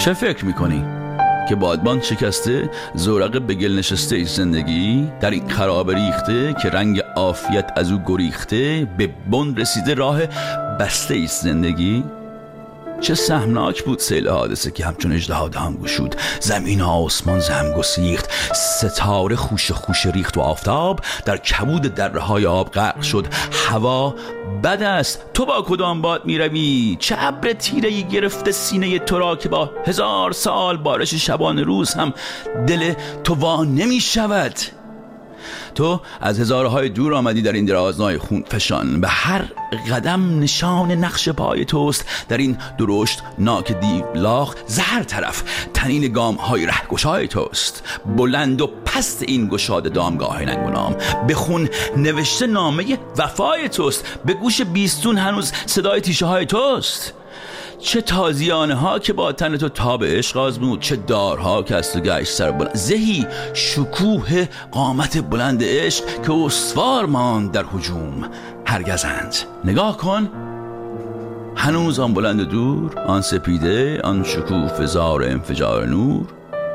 چه فکر میکنی؟ که بادبان شکسته زورق به گل نشسته ای زندگی در این خراب ریخته که رنگ عافیت از او گریخته به بن رسیده راه بسته ای زندگی؟ چه سهمناک بود سیل حادثه که همچون اژدها دهان گشود، زمین و آسمان زهم گسیخت، ستاره خوش خوش ریخت و آفتاب در کبود دره‌های آب غرق شد. هوا بد است، تو با کدام باد میروی؟ چه ابر تیره‌ای گرفته سینه تو را که با 1000 سال بارش شبان روز هم دل تو وا نمیشود؟ تو از هزارهای دور آمدی در این درازنای خون فشان، به هر قدم نشان نقش پای توست در این درشت ناک دیولاخ، زهر طرف تنین گام های رهگشای توست، بلند و پست این گشاد دامگاه ننگ و نام به خون نوشته نامه وفای توست، به گوش بیستون هنوز صدای تیشه های توست. چه تازیانه ها که با تن تو تاب عشق آزمود، چه دارها که از تو گشت سر بلند، زهی شکوه قامت بلند عشق که استوار ماند در هجوم هرگزند. نگاه کن، هنوز آن بلند دور، آن سپیده، آن شکوه زار انفجار نور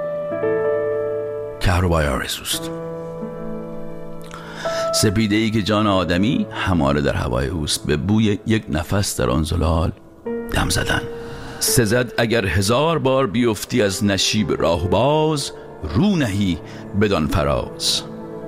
کهربای آرزوست، سپیده ای که جان آدمی هماره در هوای اوست، به بوی یک نفس در آن زلال دم زدن. سزد اگر 1000 بار بیفتی از نشیب راه باز، رو نهی بدان فراز.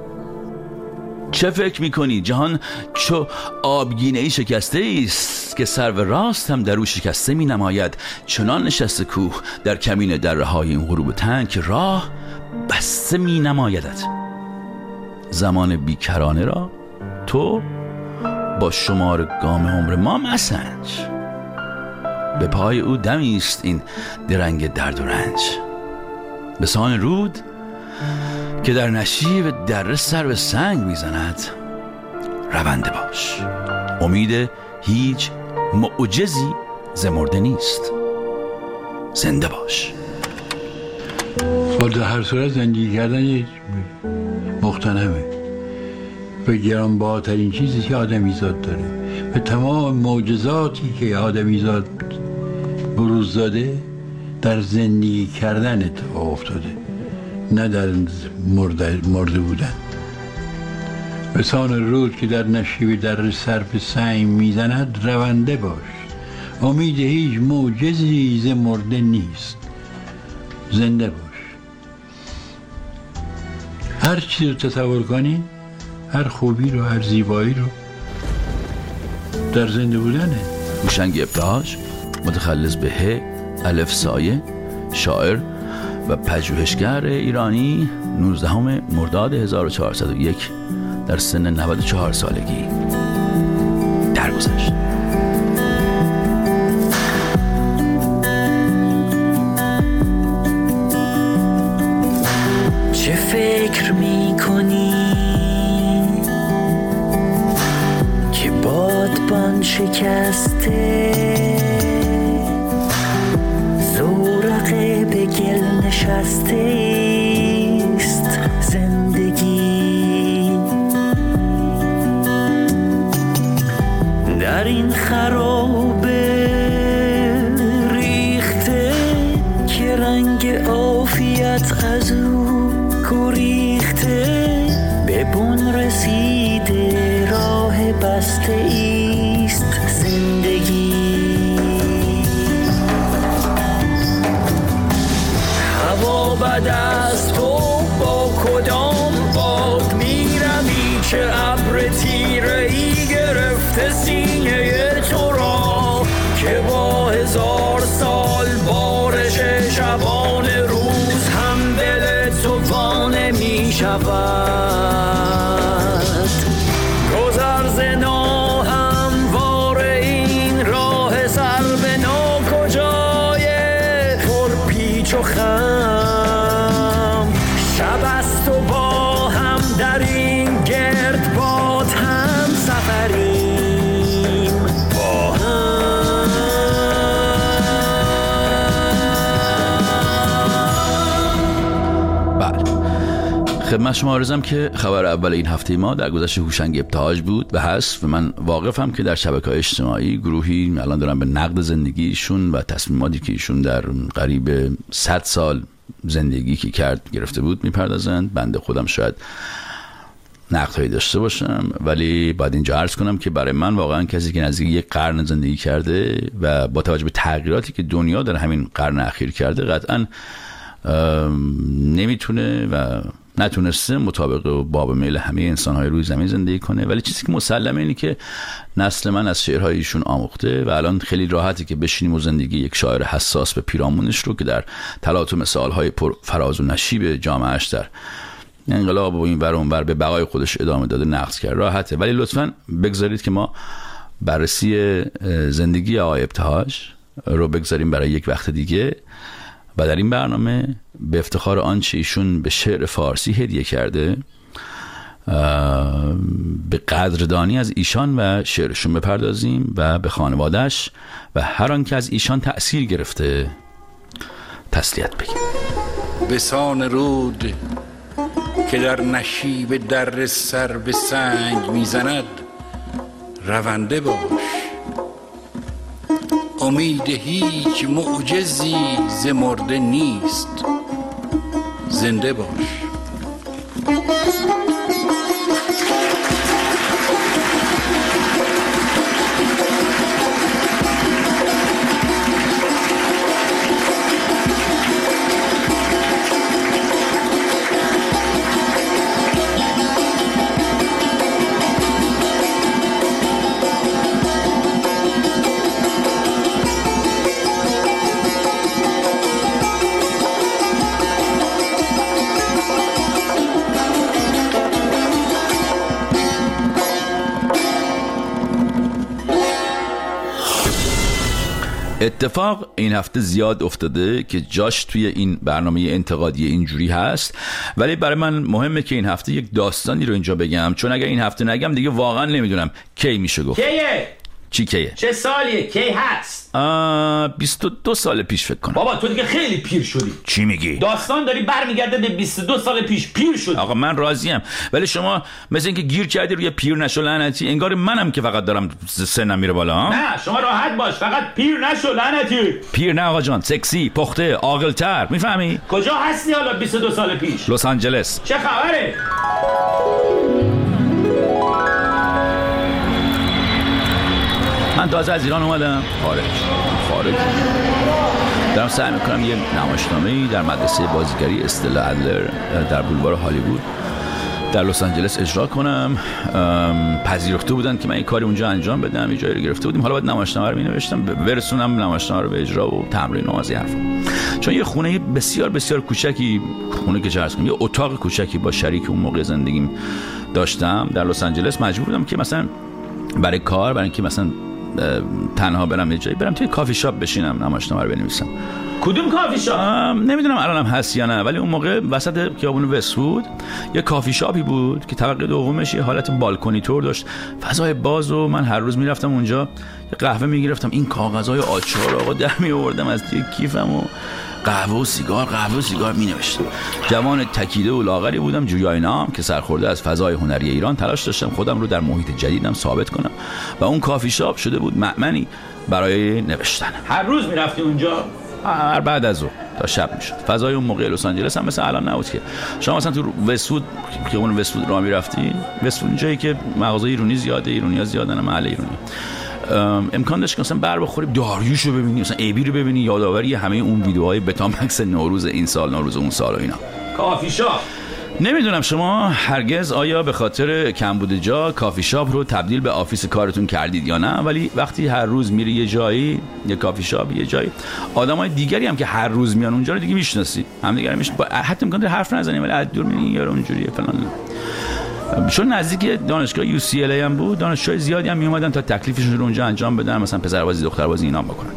چه فکر میکنی جهان چو آبگینه ای شکسته ایست که سرو راست هم در او شکسته می نماید؟ چنان نشسته کوه در کمین دره های این غروب تنگ که راه بسته می نمایدت. زمان بیکرانه را تو با شمار گام عمر ما مسنج، به پای او دمی است این درنگ درد و رنج. به سان رود که در نشیب دره سر به سنگ میزند، رونده باش، امید هیچ معجزی ز مرده نیست، زنده باش. در هر صورت زندگی کردن یک مغتنمه و گرانبهاترین چیزی که آدمیزاد داره، به تمام معجزاتی که آدمیزاد بروز داده در زندگی کردن اتفاق افتاده، نه در مرده بودن. به سان رود که در نشیب در سر به سنگ میزند، رونده باش، امید هیچ معجزی ز مرده نیست، زنده باش. هر چیز رو تصور کنی، هر خوبی رو، هر زیبایی رو در زنده بودنه. هوشنگ ابتهاج، متخلص به ه الف سایه، شاعر و پژوهشگر ایرانی، 19 مرداد 1401 در سن 94 سالگی درگذشت. چه فکر میکنی که بادبان شکسته زورقه به گل نشسته ایست زندگی؟ در این خراب ریخته که رنگ عافیت از او گریخته، به بن رسیده راه بسته ایست زندگی. هوا بد خدمت شما عرضم که خبر اول این هفته ما در گذشت هوشنگ ابتهاج بود و هست و من واقفم که در شبکه‌های اجتماعی گروهی الان دارن به نقد زندگیشون و تصمیماتی که ایشون در قریب 100 سال زندگی که کرد گرفته بود میپردازند. بنده خودم شاید نقدهایی داشته باشم، ولی باید اینجا عرض کنم که برای من واقعا کسی که نزدیک یک قرن زندگی کرده و با توجه به تغییراتی که دنیا در همین قرن اخیر کرده قطعا نمیتونه و نتونسته مطابق باب میل همه انسان‌های روی زمین زندگی کنه. ولی چیزی که مسلمه اینه که نسل من از شعرهای ایشون آموخته و الان خیلی راحتی که بشینیم و زندگی یک شاعر حساس به پیرامونش رو که در تلاطم سالهای پر فراز و نشیب جامعهش در انقلاب و این ور اون ور به بقای خودش ادامه داده نقد کرد، راحته. ولی لطفاً بگذارید که ما بررسی زندگی آقای ابتهاج رو بگذاریم برای یک وقت دیگه و در این برنامه به افتخار آنچه ایشون به شعر فارسی هدیه کرده به قدردانی از ایشان و شعرشون بپردازیم و به خانواده‌اش و هر آن که از ایشان تأثیر گرفته تسلیت بگیم. بسان رود که در نشیب در سر به سنگ میزند رونده باش، امید هیچ معجزی ز مرده نیست، زنده باش. اتفاق این هفته زیاد افتاده که جاش توی این برنامه انتقادی اینجوری هست، ولی برای من مهمه که این هفته یک داستانی رو اینجا بگم، چون اگر این هفته نگم دیگه واقعا نمیدونم کی میشه گفت. کیه؟ چی کیه؟ چه سالیه؟ کی هست؟ 22 سال پیش فکر کنم. بابا تو دیگه خیلی پیر شدی. چی میگی؟ داستان داری برمیگرده به 22 سال پیش. پیر شدی. آقا من راضیم، ولی شما مثل اینکه گیر کردی روی پیر نشو لعنتی، انگار منم که فقط دارم سنم میره بالا ها؟ نه شما راحت باش، فقط پیر نشو لعنتی. پیر نه آقا جان، سکسی، پخته، عاقل‌تر، میفهمی؟ کجا هستی حالا 22 سال پیش؟ لس آنجلس. چه خبره؟ من تازه از ایران اومدم خارج دارم سعی میکنم یه نمایشنامه‌ای در مدرسه بازیگری استلا ادلر در بولوار هالیوود در لس آنجلس اجرا کنم. پذیرفته بودن که من این کاری اونجا انجام بدم، اجازه رو گرفته بودیم، حالا باید نمایشنامه رو می‌نوشتم برسونم نمایشنامه رو به اجرا و تمرین و از این حرفا. چون یه خونه بسیار بسیار کوچکی، خونه که چرس کنم یه اتاق کوچکی با شریک اون موقع زندگیم داشتم در لس آنجلس، مجبور بودم که مثلا برای اینکه مثلا تنها برم یه جایی برم توی کافی شاپ بشینم نمایشنامه رو بنویسم. کدوم کافی شاپ؟ نمیدونم الانم هست یا نه، ولی اون موقع وسط خیابون وست‌وود یه کافی شاپی بود که طبقه دومش یه حالت بالکنی طور داشت، فضای باز، و من هر روز میرفتم اونجا یه قهوه میگرفتم، این کاغذهای آچار آقا در میآوردم از توی کیفم و قهوه و سیگار می نوشتم. جوان تکیده و لاغری بودم، جویای نام که سرخورده از فضای هنری ایران، تلاش داشتم خودم رو در محیط جدیدم ثابت کنم و اون کافی شاپ شده بود مأمنی برای نوشتن. هر روز میرفتی اونجا؟ بعد از اون تا شب میشد. فضای اون موقع لس آنجلس هم مثل الان نبود که شما مثلا تو وست‌وود که اون وست‌وود راه میرفتی، وست‌وود جایی که مغازه ایرانی زیاده، ایرانی‌ها زیادن، محل ایرانی، امکان داشت که مثلا بر بخوری داریوش رو ببینی، مثلا ایبی رو ببینی، یادآوری همه اون ویدیوهای بتامکس نوروز این سال، نوروز اون سال و اینا. کافی شاپ. نمیدونم شما هرگز آیا به خاطر کمبود جا کافی شاپ رو تبدیل به آفیس کارتون کردید یا نه، ولی وقتی هر روز میری یه جایی، یه کافی شاپ، یه جایی، آدمای دیگری هم که هر روز میان اونجا رو دیگه میشناسی، همدیگه رو حتی امکان داره حرف نزنیم ولی از دور میبینی یارو اونجوریه فلان. چون نزدیک دانشگاه UCLA هم بود، دانشجوی زیادی هم میومدن تا تکلیفشون رو اونجا انجام بدن، مثلا پسربازی دختربازی اینا بکنن.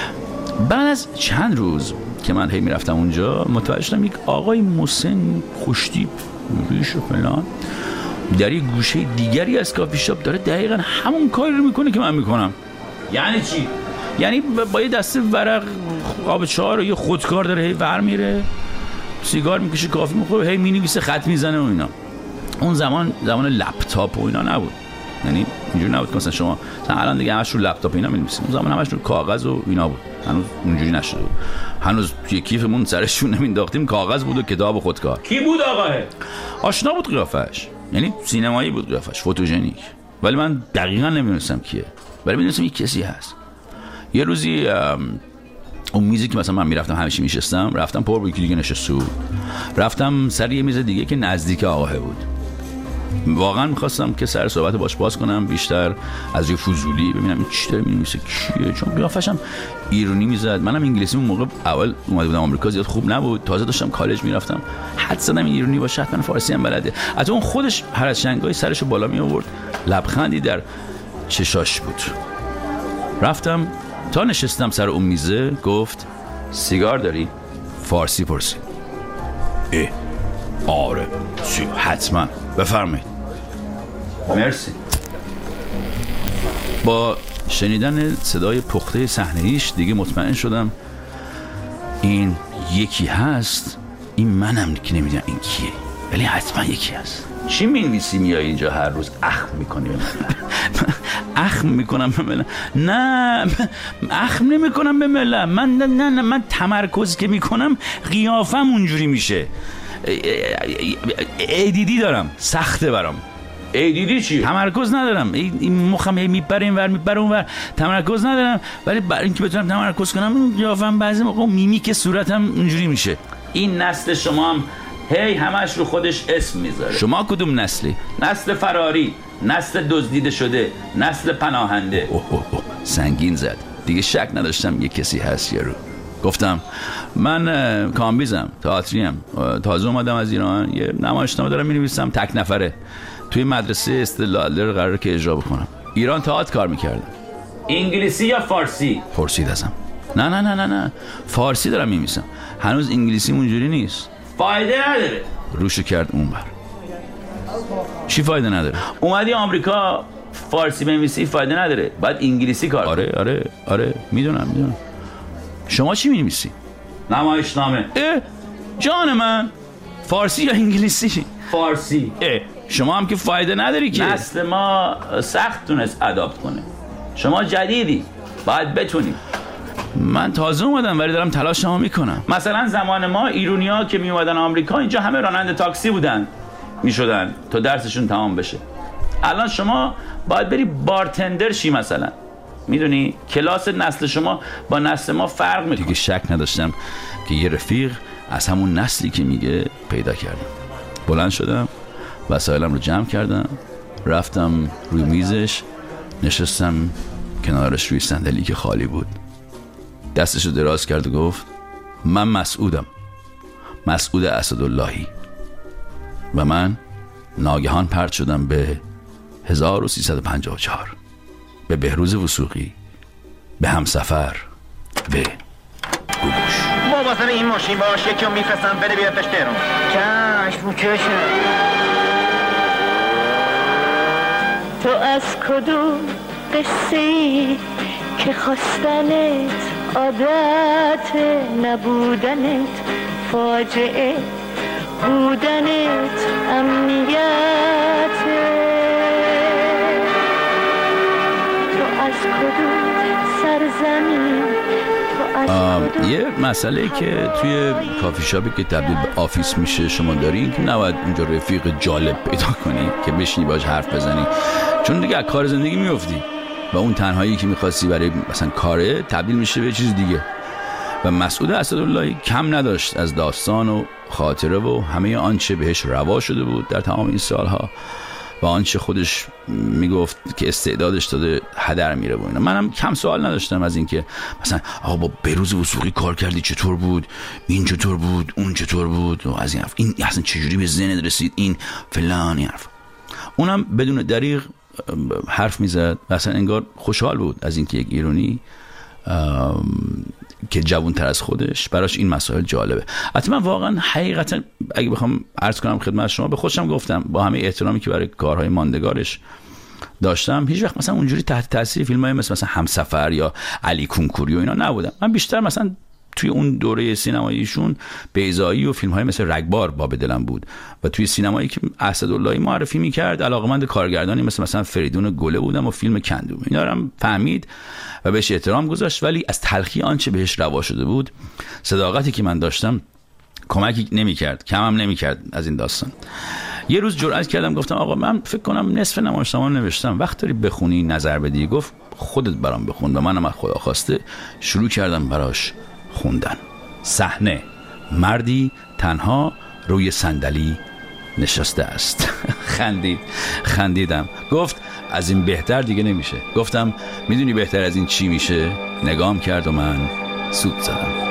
بعد از چند روز که من هی میرفتم اونجا متوجه شدم یک آقای مسن خوشتیپ ریش و فلان در یک گوشه دیگری از کافی شاپ داره دقیقاً همون کاری رو میکنه که من میکنم. یعنی چی؟ یعنی با یه دسته ورق قاب چهار و یه خودکار داره هی ور میره، سیگار میکشه، کافی میخوره، هی مینویسه، خط میزنه و اینا. اون زمان لپتاپ و اینا نبود، یعنی اینجوری نبود که مثلا شما الان دیگه همش رو لپتاپ اینا می‌نویسیم. اون زمان همش رو کاغذ و اینا بود، هنوز اونجوری نشده بود. هنوز توی کیفمون سرشون نمینداختیم، کاغذ بود و کتاب و خودکار. کی بود آقاه؟ آشنا بود قیافش، یعنی سینمایی بود قیافش، فوتوژنیک، ولی من دقیقاً نمی‌دونستم کیه، ولی می‌دونستم یک کسی هست. یه روزی اون میزی که مثلا من میرفتم همیشه میشستم، رفتم پر بود، دیگه نشسته بود، رفتم سر یه میز دیگه که نزدیک آقاه بود. واقعا میخواستم که سر صحبت باش باز کنم بیشتر از یه فضولی، ببینم این چی داره مینویسه، کیه، چون قیافش هم ایرانی میزد. منم انگلیسی اون موقع اول اومده بودم آمریکا زیاد خوب نبود، تازه داشتم کالج میرفتم، حد زدم این ایرانی باشه حتما فارسی هم بلده. حتی اون خودش هر از شنگای سرشو بالا می آورد، لبخندی در چشاش بود. رفتم تا نشستم سر اون میزه، گفت سیگار داری؟ فارسی پرسید. آره حتما، بفرمایید. مرسی. با شنیدن صدای پخته صحنه‌ایش دیگه مطمئن شدم این یکی هست، این منم که نمیدونم این کیه، ولی حتما یکی هست. چی می‌نویسی میای اینجا هر روز اخم میکنی به من؟ اخم میکنم به ملت؟ نه اخم نمیکنم به ملت. من تمرکز که میکنم قیافم اونجوری میشه. ADD دارم، سخته برام. ADD چیه؟ تمرکز ندارم، این مخم میپره این ور میپره اون ور، تمرکز ندارم. ولی برای اینکه بتونم تمرکز کنم قیافم بعضی موقع میمیک صورتم اونجوری میشه. این نسل شما هم هی همش رو خودش اسم میذاره. شما کدوم نسلی؟ نسل فراری، نسل دزدیده شده، نسل پناهنده. اوه سنگین زد. دیگه شک نداشتم یه کسی هست یارو. گفتم من کامبیزم، تئاتریم، تازه اومدم از ایران، یه نمایشنامه دارم می‌نویسم، تک نفره، توی مدرسه استدلال قراره که اجرا بکنم. ایران تئاتر کار می‌کردم. انگلیسی یا فارسی؟ پرسید ازم. نه فارسی دارم می‌نویسم، هنوز انگلیسی اونجوری نیست. فایده نداره. روشو کرد اونور. چی فایده نداره؟ اومدی آمریکا فارسی بنویسی، فایده نداره، باید انگلیسی کار کنی. آره میدونم. شما چی می‌نویسی؟ نمایشنامه. جان من، فارسی یا انگلیسی؟ فارسی. شما هم که فایده نداری که. نسل ما سخت تونست اداپت کنه، شما جدیدی، باید بتونی. من تازه اومدم ولی دارم تلاشمو میکنم. مثلا زمان ما ایرونی‌ها که می اومدن آمریکا، اینجا همه راننده تاکسی بودن، میشدن تا درسشون تمام بشه. الان شما باید بری بارتندر شی مثلا، میدونی کلاس نسل شما با نسل ما فرق میکنه. دیگه شک نداشتم که یه رفیق از همون نسلی که میگه پیدا کردم. بلند شدم، وسایلم رو جمع کردم، رفتم روی میزش، نشستم کنارش روی صندلی که خالی بود. دستشو دراز کرد و گفت من مسعود اسداللهی. و من ناگهان پرت شدم به 1354، به بهروز وثوقی، به همسفر، به گوگوش. مواظب این ماشین باش، یکی رو میفرستم بده بیارتش تهران. چشم. تو از کدوم قصه‌ای که خواستنت عادت، نبودنت فاجعه، بودنت امنیت. تو از کدوم سرزمین، تو از کدوم یه مسئله که توی کافی شاپی که تبدیل به آفیس میشه شما داری که نباید اونجا رفیق جالب پیدا کنی که بشینی باش حرف بزنی، چون دیگه از کار زندگی میافتی و اون تنهایی که میخواستی برای مثلا کاره تبدیل میشه به چیز دیگه. و مسعود اسداللهی کم نداشت از داستان و خاطره و همه آنچه بهش روا شده بود در تمام این سالها و آنچه خودش میگفت که استعدادش داده هدر میره و اینا. منم کم سوال نداشتم از این که مثلا آقا با بهروز وثوقی کار کردی چطور بود، این چطور بود، اون چطور بود و از این حرف، این اصلا چجوری به ذهنت رسید، این فلان حرف. اونم بدون دریغ حرف میزد و اصلا انگار خوشحال بود از اینکه یک ایرانی که جوان‌تر از خودش براش این مسائل جالبه. حتی من واقعا حقیقتا اگه بخوام عرض کنم خدمت شما، به خودم گفتم با همه احترامی که برای کارهای ماندگارش داشتم، هیچ وقت مثلا اونجوری تحت تاثیر فیلمای مثلا همسفر یا علی کنکوری و اینا نبودم. من بیشتر مثلا توی اون دوره سینماییشون بیضایی و فیلم‌های مثل رگبار باب دلم بود و توی سینمایی که اسداللهی معرفی می‌کرد علاقه‌مند کارگردانی مثلا فریدون گله بودم و فیلم کندو. اینا رو هم فهمید و بهش احترام گذاشت، ولی از تلخی آنچه بهش روا شده بود، صداقتی که من داشتم کمکی نمی‌کرد، کمم نمی‌کرد از این داستان. یه روز جرأت کردم گفتم آقا من فکر کنم نصف نمایشنامه نوشتم، وقت داری بخونی نظر بدی؟ گفت خودت برام بخون و منم از خدا خواسته شروع کردم براش خوندن. صحنه: مردی تنها روی صندلی نشسته است. خندیدم. گفت از این بهتر دیگه نمیشه. گفتم میدونی بهتر از این چی میشه؟ نگام کرد و من سود زدم.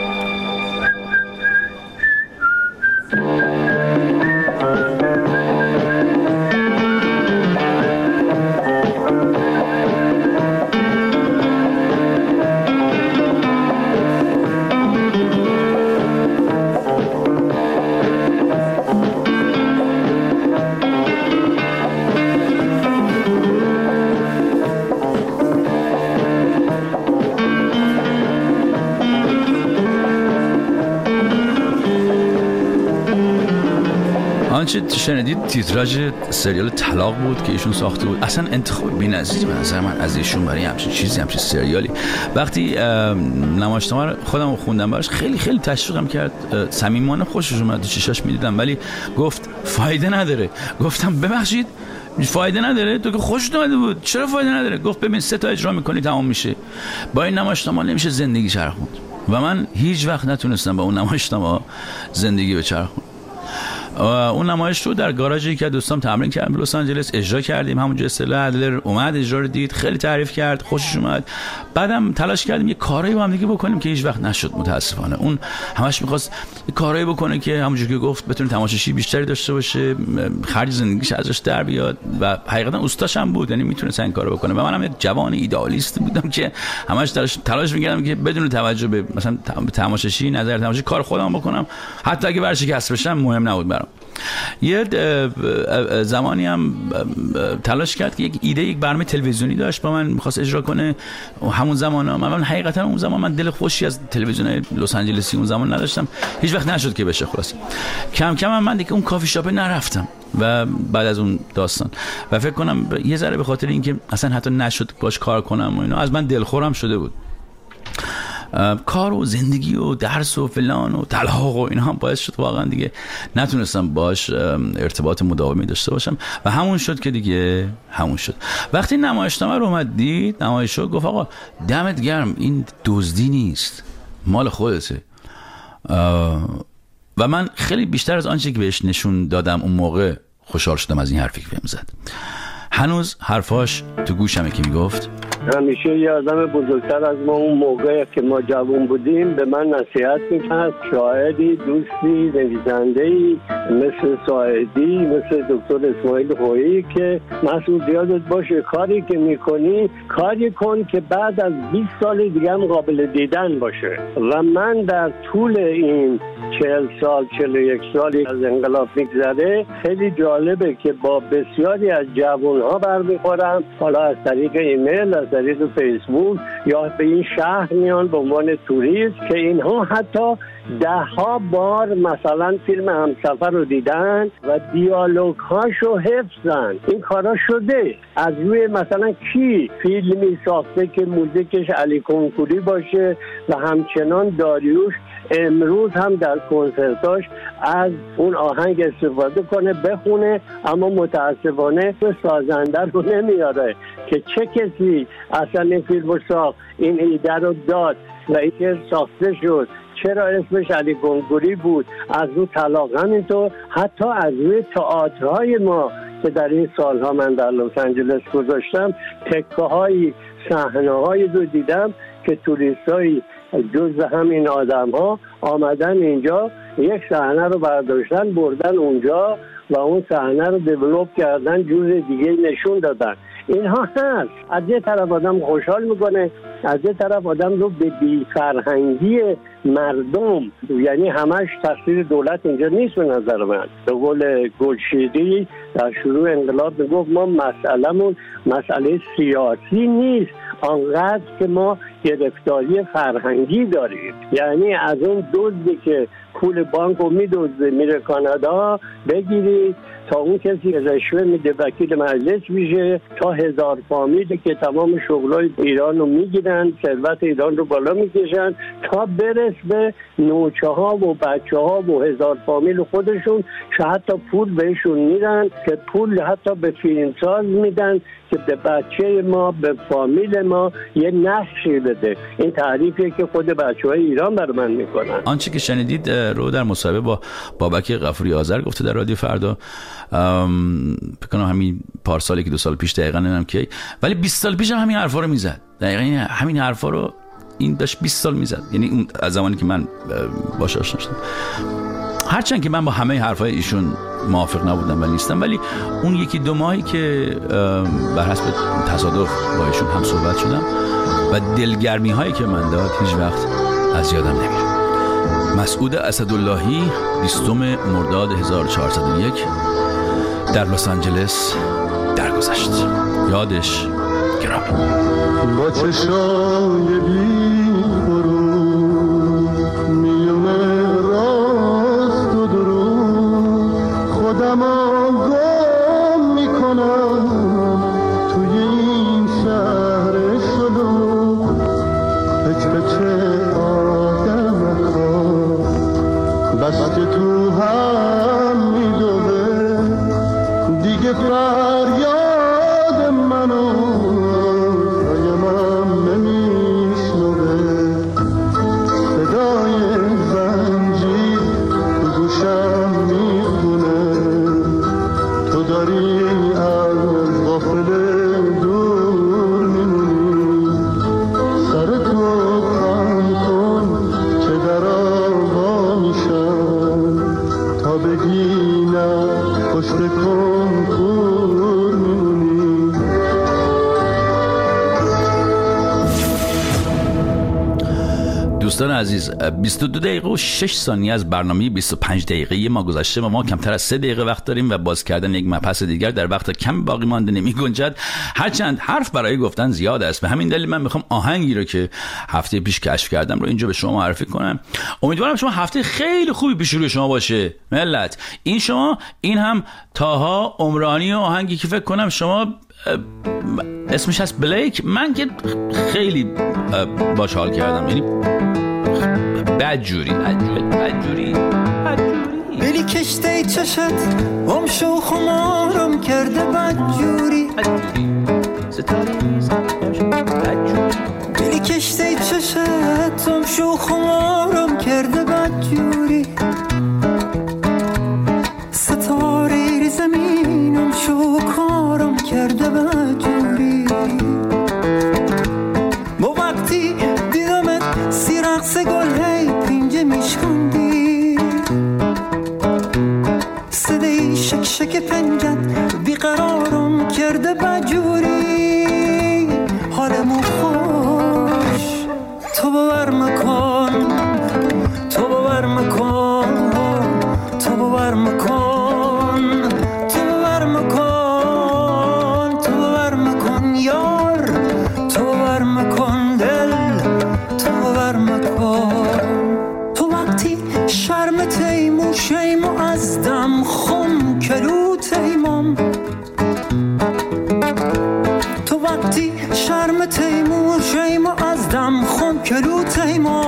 آنچه شنیدید تیتراژ سریال طلاق بود که ایشون ساخته بود. اصلا انتخاب بی‌نظیر به نظر من از ایشون برای همچین چیزی، همچین سریالی. وقتی نمایشنامه رو خودم خوندم براش خیلی خیلی تشویقم کرد، صمیمانه خوشش اومد، چشاش می‌دیدم، ولی گفت فایده نداره. گفتم ببخشید فایده نداره؟ تو که خوشت اومده بود، چرا فایده نداره؟ گفت ببین 3 تا اجرا می‌کنی تمام میشه، با این نمایشنامه نمیشه زندگی چرخوند. و من هیچ وقت نتونستم با اون نمایشنامه زندگی بچرخونم. اون نمایش رو در گاراژی که دوستام تمرین کردم لس آنجلس اجرا کردیم. همونجا استلا ادلر اومد اجرا رو دید، خیلی تعریف کرد، خوشش اومد. بعدم تلاش کردیم یه کارایی با هم دیگه بکنیم که هیچ وقت نشد متاسفانه. اون همش می‌خواست یه کارایی بکنه که همونجوری که گفت بتونه تماشاچی بیشتری داشته باشه، خرج زندگیش ازش در بیاد و حقیقتا اوستاش هم بود، یعنی میتونه این کارو بکنه. و منم یک جوان ایدئالیست بودم که همش تلاش می‌کردم که بدون توجه به مثلا تماشاچی نظر تماشاچی کار خودم بکنم، حتی اگه ورشکست بشم مهم نبود برام. یه زمانی هم تلاش کرد که یک برنامه تلویزیونی داشت با من می‌خواست اجرا کنه. همون زمان من حقیقتا اون زمان من دل خوشی از تلویزیون لس آنجلسی اون زمان نداشتم، هیچ وقت نشد که بشه. خلاص کم کم من دیگه اون کافی شاپ نرفتم و بعد از اون داستان و فکر کنم یه ذره به خاطر اینکه اصلا حتی نشد باش کار کنم و اینا از من دلخورم شده بود. کار و زندگی و درس و فلان و طلاق و اینا هم باعث شد واقعا دیگه نتونستم باش ارتباط مداومی داشته باشم و همون شد که دیگه همون شد. وقتی نمایشنامه رو اومد دید، نمایشو گفت آقا دمت گرم، این دزدی نیست، مال خودته. و من خیلی بیشتر از آنچه که بهش نشون دادم اون موقع خوشحال شدم از این حرفی که بهم زد. هنوز حرفاش تو گوشمه که میگفت همیشه یه آدم بزرگتر از ما اون موقع که ما جوان بودیم به من نصیحت میکرد، شاعری، دوستی، نویسنده‌ای مثل ساعدی، مثل دکتر اسماعیل خویی که مسئول یادت باشه کاری که میکنی کاری کن که بعد از 20 سال دیگه هم قابل دیدن باشه. و من در طول این 40 سال 41 سالی از انقلاب میگذره خیلی جالبه که با بسیاری از جوانها برمیخورم، حالا از طریق ایمیل، از طریق فیسبوک، یا به این شهر میان به عنوان توریست که اینها حتی 10 بار مثلا فیلم همسفر رو دیدن و دیالوگ هاشو حفظن. این کارا شده. از روی مثلا کی فیلمی ساخته که موزیکش علی کنکوری باشه و همچنان داریوش امروز هم در کنسرتاش از اون آهنگ استفاده کنه بخونه، اما متاسفانه سازنده رو نمیاره که چه کسی اصلا این فیلم رو ساخت، این ایده رو داد و این که ساخته شد، چرا اسمش علی کنکوری بود. از اون طلاق همینطور، حتی از روی تئاترهای ما که در این سالها من در لس آنجلس گذاشتم تکه‌های صحنه‌هایی رو دیدم که توریستایی جز همین آدم‌ها آمدن اینجا، یک صحنه رو برداشتن بردن اونجا و اون صحنه رو دیولپ کردن، جور دیگه نشون دادن. اینها هست. از یه طرف آدم خوشحال میکنه، از یه طرف آدم رو به بی‌فرهنگی مردم، یعنی همش تقصیر دولت اینجا نیست به نظر من. به قول گلشیری در شروع انقلاب میگفت ما مسئله‌مون مسئله سیاسی نیست، آنقدر که ما گرفتاری فرهنگی داریم. یعنی از اون دزدی که پول بانک رو میدزده میره کانادا بگیرید تا اون کسی رشوه میده وکیل مجلس میشه، تا 1000 فامیلی که تمام شغلای ایران رو میگیرن، ثروت ایران رو بالا میکشن، تا برس به نوچه ها و بچه ها و 1000 فامیل خودشون که حتی پول بهشون میدن، که پول حتی به فیلمساز میدن که به بچه ما، به فامیل ما یه نقشی بده. این تعریفیه که خود بچه‌های ایران برای من میکنن. آنچه که شنیدید رو در مصاحبه با بابک غفوری آذر گفته در رادیو فردا، فکر کنم همین پارسال که 2 سال پیش، دقیقاً نمیدونم کی، ولی 20 سال پیش هم همین حرفا رو میزد. دقیقاً همین حرفا رو این داشت 20 سال میزد، یعنی اون از زمانی که من باهاش آشنا شدم. هرچند که من با همه حرفای ایشون موافق نبودم و نیستم، ولی اون 1-2 ماهی که بر حسب تصادف با ایشون هم صحبت شدم و دلگرمی هایی که من داد هیچ وقت از یادم نمیره. مسعود اسداللهی 20 مرداد 1401 در لس آنجلس درگذشت. یادش گرامی. با چشای بی غرور میونه راست و درود خودم گم میکنم توی این شهر شلوغ. پچه آدم بس که تو هم میدوه دیگه فریاد منو رایم نمیشنوه. صدای زنجیر تو گوشم میخونه تو داری از غافل دور میمونی. سر تو خم کن که در آوا میشم تا بگی نه پشت کنکور میمونی. دوستان عزیز، 22 دقیقه و 6 ثانیه از برنامه 25 دقیقه ما گذشته و ما کمتر از 3 دقیقه وقت داریم و باز کردن یک مبحث دیگر در وقت کم باقی مانده نمی گنجد. هرچند حرف برای گفتن زیاد است، به همین دلیل من میخوام آهنگی رو که هفته پیش کشف کردم رو اینجا به شما معرفی کنم. امیدوارم شما هفته خیلی خوبی پیش روی شما باشه ملت. این شما، این هم تاها عمرانی و آهنگی که فکر کنم شما اسمش هست بلیک. من که خیلی باش حال کردم، یعنی بدجوری بلی کشته چشت گم شو خمارم کرده بدجوری. بلی کشته چشت گم شو خمارم کرده بدجوری. ستاره زمینم شو کارم کرده بدجوری. با وقتی دیدمت سی رقص گل هی پینجه میشکندی. صدای شک شک پنجت بیقرارم کرده بدجوری. حالمو خوش تو باور مکن، تو باور مکن، تو باور مکن، تو باور مکن، تو باور مکن یار، تو باور مکن دل، تو باور مکن. تو وقتی شرم تیمو شیمو از دم خم کلو تیمم. تو وقتی شرم تیمو شیمو از دم خم کلو تیمم.